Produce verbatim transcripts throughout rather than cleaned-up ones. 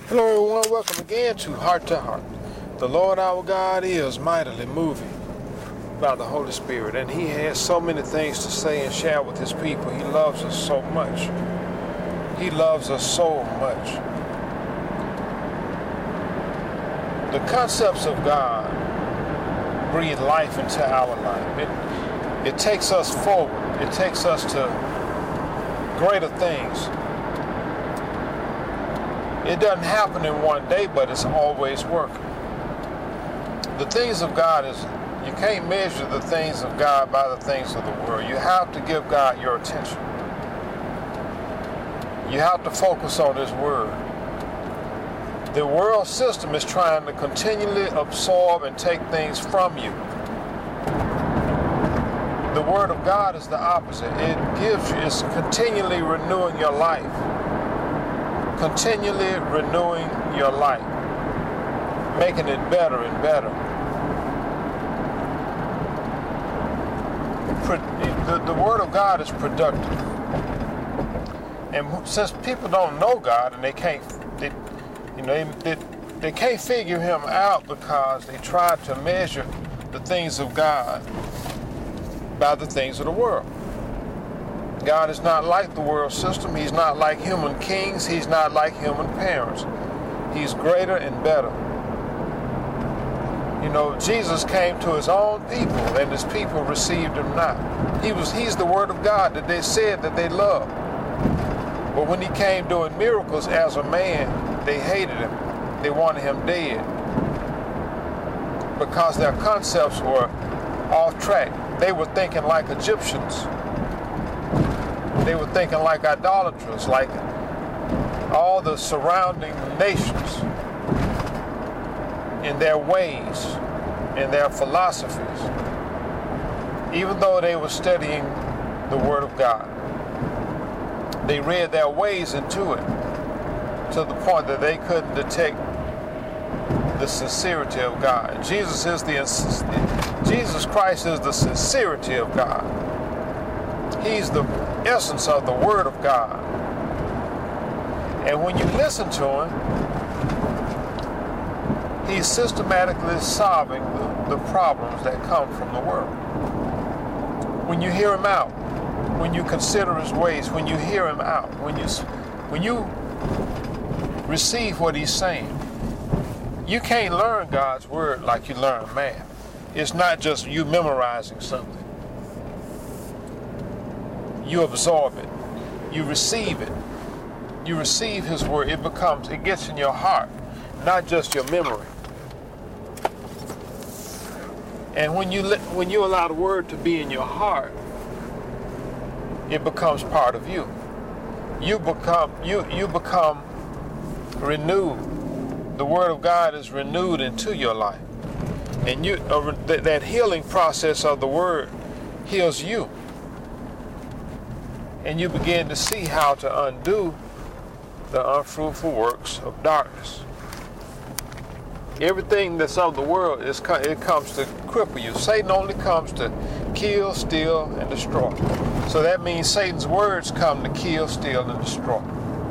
Hello everyone, welcome again to Heart to Heart. The Lord our God is mightily moving by the Holy Spirit, and He has so many things to say and share with His people. He loves us so much. He loves us so much. The concepts of God breathe life into our life. It, it takes us forward. It takes us to greater things. It doesn't happen in one day, but it's always working. The things of God is, you can't measure the things of God by the things of the world. You have to give God your attention. You have to focus on His Word. The world system is trying to continually absorb and take things from you. The Word of God is the opposite. It gives you, it's continually renewing your life. Continually renewing your life, making it better and better. The, the Word of God is productive. And since people don't know God and they can't, they, you know, they, they, they can't figure Him out because they try to measure the things of God by the things of the world. God is not like the world system. He's not like human kings. He's not like human parents. He's greater and better. You know, Jesus came to His own people, and His people received Him not. He was, He's the Word of God that they said that they loved. But when He came doing miracles as a man, they hated Him. They wanted Him dead because their concepts were off track. They were thinking like Egyptians. They were thinking like idolaters, like all the surrounding nations in their ways, in their philosophies, even though they were studying the Word of God. They read their ways into it to the point that they couldn't detect the sincerity of God. Jesus is the Jesus Christ is the sincerity of God. He's the essence of the Word of God. And when you listen to Him, He's systematically solving the, the problems that come from the world. When you hear Him out, when you consider His ways, when you hear Him out, when you, when you receive what He's saying, you can't learn God's Word like you learn math. It's not just you memorizing something. You absorb it. You receive it. You receive His Word. It becomes, it gets in your heart, not just your memory. And when you let, when you allow the Word to be in your heart, it becomes part of you. You become you you become renewed. The Word of God is renewed into your life, and you uh, that, that healing process of the Word heals you. And you begin to see how to undo the unfruitful works of darkness. Everything that's of the world, is it comes to cripple you. Satan only comes to kill, steal, and destroy. So that means Satan's words come to kill, steal, and destroy.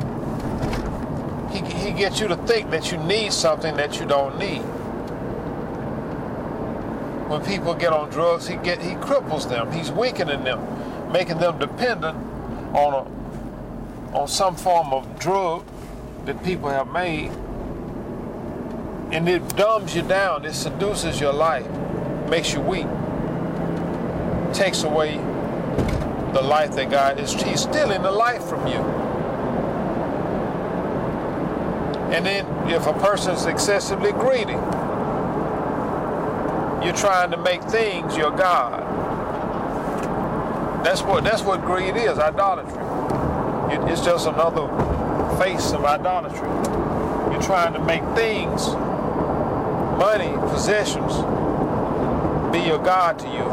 He, he gets you to think that you need something that you don't need. When people get on drugs, he, get, he cripples them. He's weakening them, making them dependent on a, on some form of drug that people have made, and it dumbs you down. It seduces your life, makes you weak, takes away the life that God is. He's stealing the life from you. And then if a person is excessively greedy, you're trying to make things your God. That's what that's what greed is, idolatry. It, it's just another face of idolatry. You're trying to make things, money, possessions, be your God to you.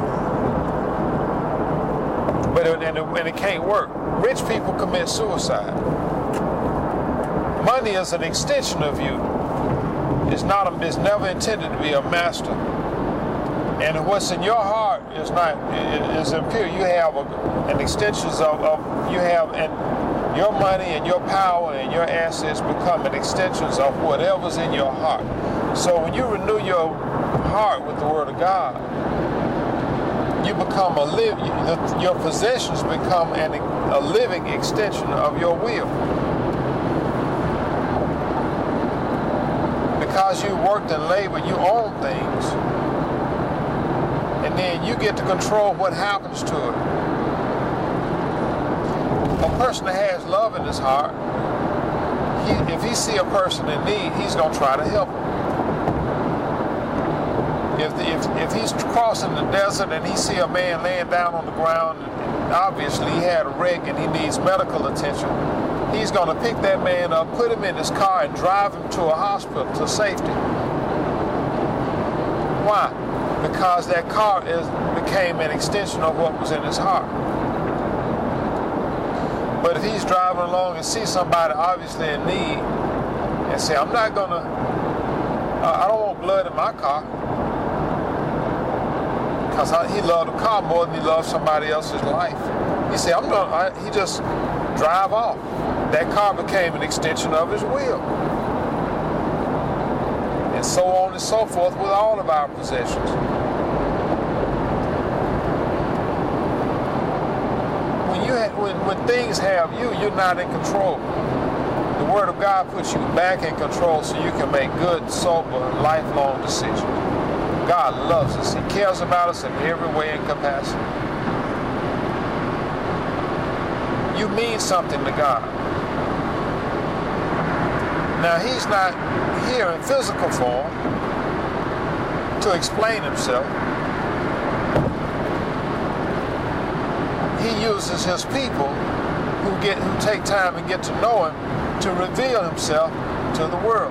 But it, and, it, and it can't work. Rich people commit suicide. Money is an extension of you. It's not. A, it's never intended to be a master. And what's in your heart is not is impure. You have a, an extension of, of you have an Your money and your power and your assets become an extensions of whatever's in your heart. So when you renew your heart with the Word of God, you become a live. Your possessions become an, a living extension of your will. Because you worked and labored, you own things, and then you get to control what happens to it. A person that has love in his heart, he, if he see a person in need, he's going to try to help him. If, if, if he's crossing the desert and he see a man laying down on the ground, and obviously he had a wreck and he needs medical attention, he's going to pick that man up, put him in his car, and drive him to a hospital to safety. Why? Because that car is, became an extension of what was in his heart. But if he's driving along and sees somebody obviously in need and say, I'm not going to, uh, I don't want blood in my car, because he loved the car more than he loved somebody else's life. He said, I'm going to, he just drive off. That car became an extension of his will. And so on and so forth with all of our possessions. When, you ha when, when things have you, you're not in control. The Word of God puts you back in control so you can make good, sober, lifelong decisions. God loves us. He cares about us in every way and capacity. You mean something to God. Now, he's not here in physical form to explain himself. He uses his people who get who take time and get to know him to reveal himself to the world.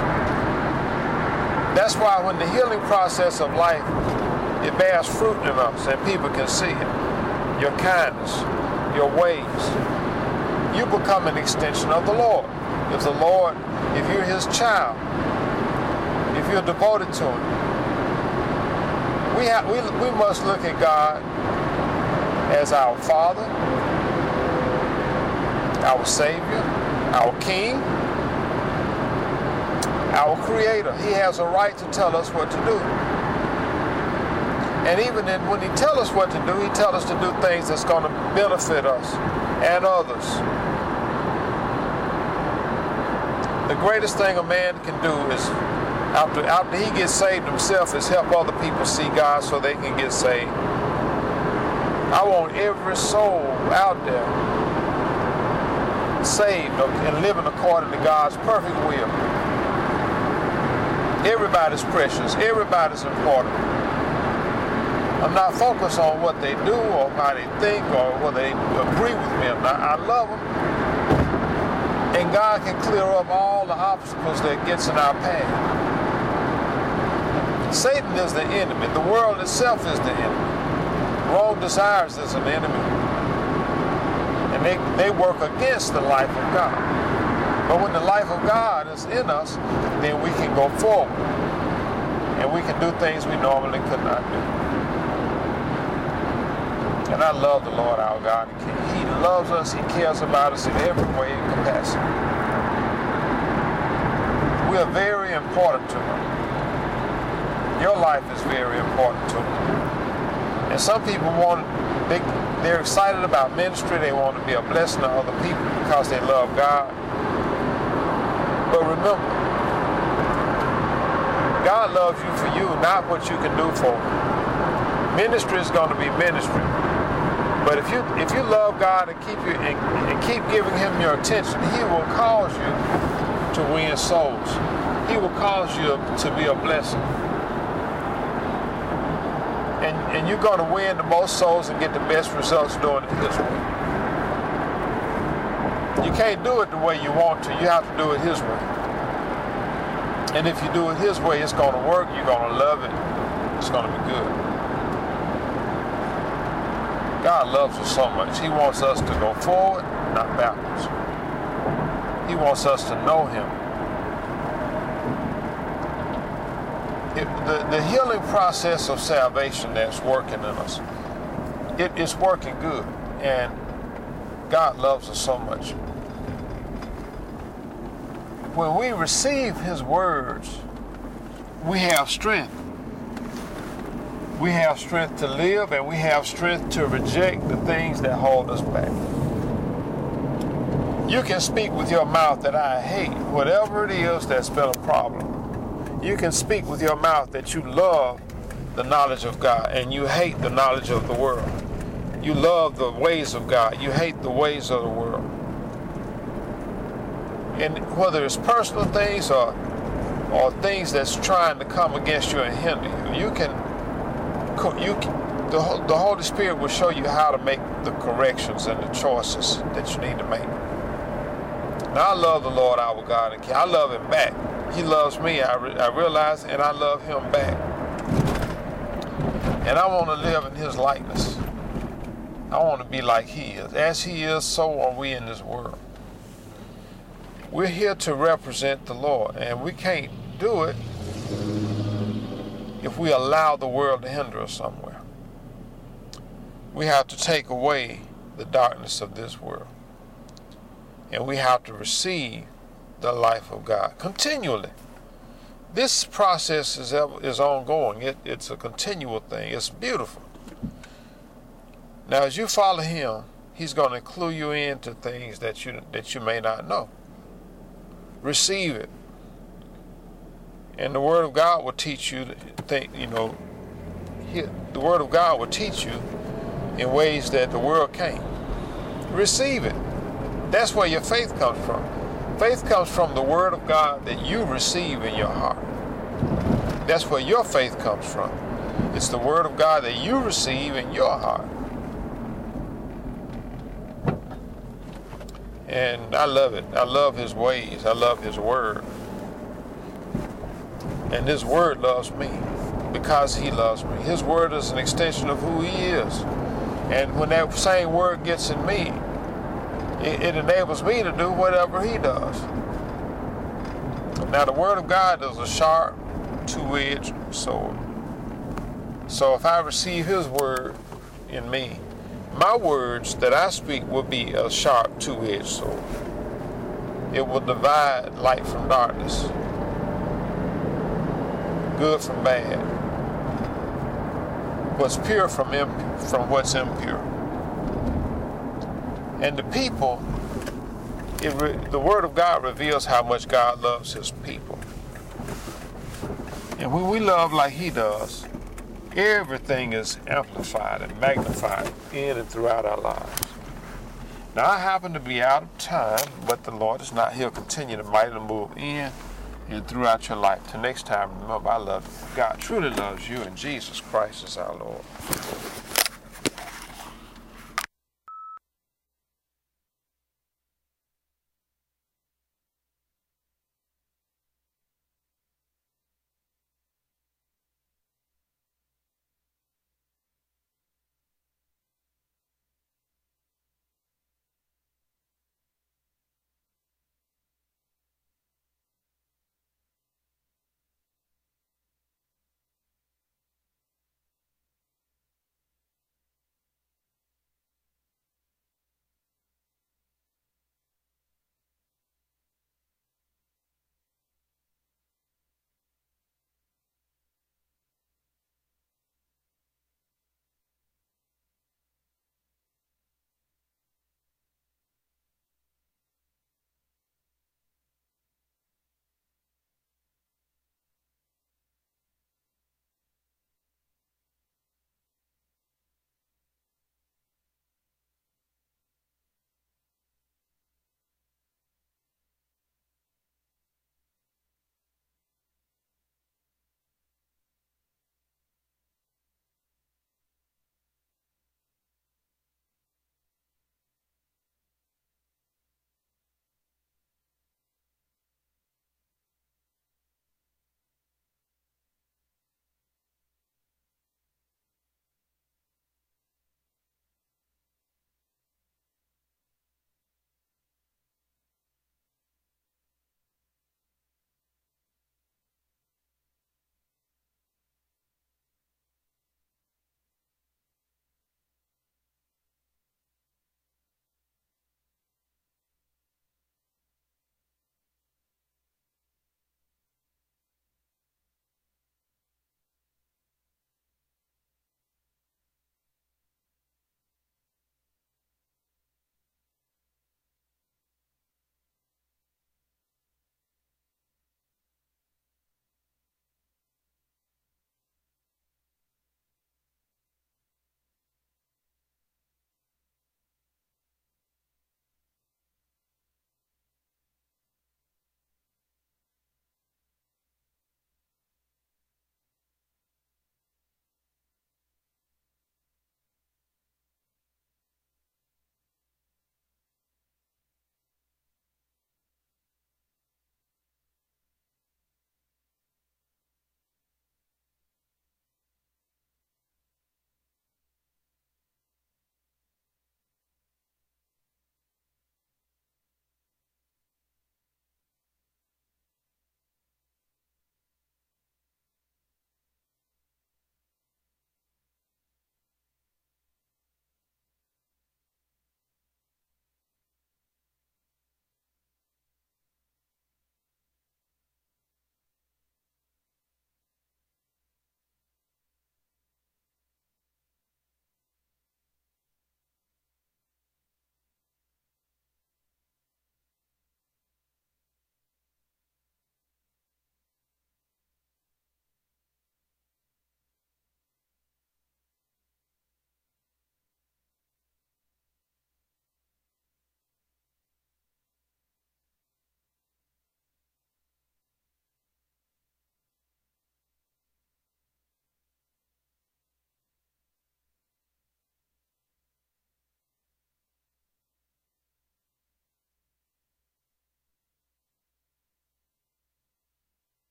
That's why when the healing process of life, it bears fruit in us and people can see it. Your kindness, your ways. You become an extension of the Lord. If the Lord, if you're his child, if you're devoted to him, we, have, we, we must look at God as our Father, our Savior, our King, our Creator. He has a right to tell us what to do. And even in, when he tells us what to do, he tells us to do things that's going to benefit us and others. The greatest thing a man can do is, after, after he gets saved himself, is help other people see God so they can get saved. I want every soul out there saved and living according to God's perfect will. Everybody's precious. Everybody's important. I'm not focused on what they do or how they think or whether they agree with me. I, I love them. And God can clear up all the obstacles that gets in our path. Satan is the enemy. The world itself is the enemy. Wrong desires is an enemy. And they, they work against the life of God. But when the life of God is in us, then we can go forward. And we can do things we normally could not do. And I love the Lord our God. He loves us. He cares about us in every way and capacity. We are very important to him. Your life is very important to him. And some people want, they, they're excited about ministry. They want to be a blessing to other people because they love God. But remember, God loves you for you, not what you can do for him. Ministry is going to be ministry. But if you if you love God and keep you and, and keep giving him your attention, he will cause you to win souls. He will cause you to be a blessing. And, and you're going to win the most souls and get the best results doing it his way. You can't do it the way you want to. You have to do it his way. And if you do it his way, it's going to work. You're going to love it. It's going to be good. God loves us so much. He wants us to go forward, not backwards. He wants us to know him. It, the, the healing process of salvation that's working in us, it is working good. And God loves us so much. when we receive his words, we have strength. We have strength to live, and we have strength to reject the things that hold us back. You can speak with your mouth that I hate whatever it is that's been a problem. You can speak with your mouth that you love the knowledge of God and you hate the knowledge of the world. You love the ways of God. You hate the ways of the world. And whether it's personal things or, or things that's trying to come against you and hinder you, you can, you can the, the Holy Spirit will show you how to make the corrections and the choices that you need to make. Now, I love the Lord our God, and I love him back. He loves me, I, re I realize, and I love him back. And I want to live in his likeness. I want to be like he is. As he is, so are we in this world. We're here to represent the Lord, and we can't do it if we allow the world to hinder us somewhere. We have to take away the darkness of this world. And we have to receive the life of God continually. This process is, is ongoing. It, it's a continual thing. It's beautiful. Now, as you follow him, he's going to clue you into things that you, that you may not know. Receive it. And the Word of God will teach you, to think, you know, the Word of God will teach you in ways that the world can't. Receive it. That's where your faith comes from. Faith comes from the Word of God that you receive in your heart. That's where your faith comes from. It's the Word of God that you receive in your heart. And I love it. I love his ways. I love his Word. And his Word loves me because he loves me. His Word is an extension of who he is. And when that same Word gets in me, it, it enables me to do whatever he does. Now, the Word of God is a sharp, two-edged sword. So if I receive his Word in me, my words that I speak will be a sharp, two-edged sword. It will divide light from darkness, good from bad, what's pure from imp- from what's impure. And the people, it re- the Word of God reveals how much God loves his people. And when we love like he does, everything is amplified and magnified in and throughout our lives. Now, I happen to be out of time, but the Lord is not. He'll continue to mightily move in and throughout your life. Till next time, remember, I love you. God truly loves you, and Jesus Christ is our Lord.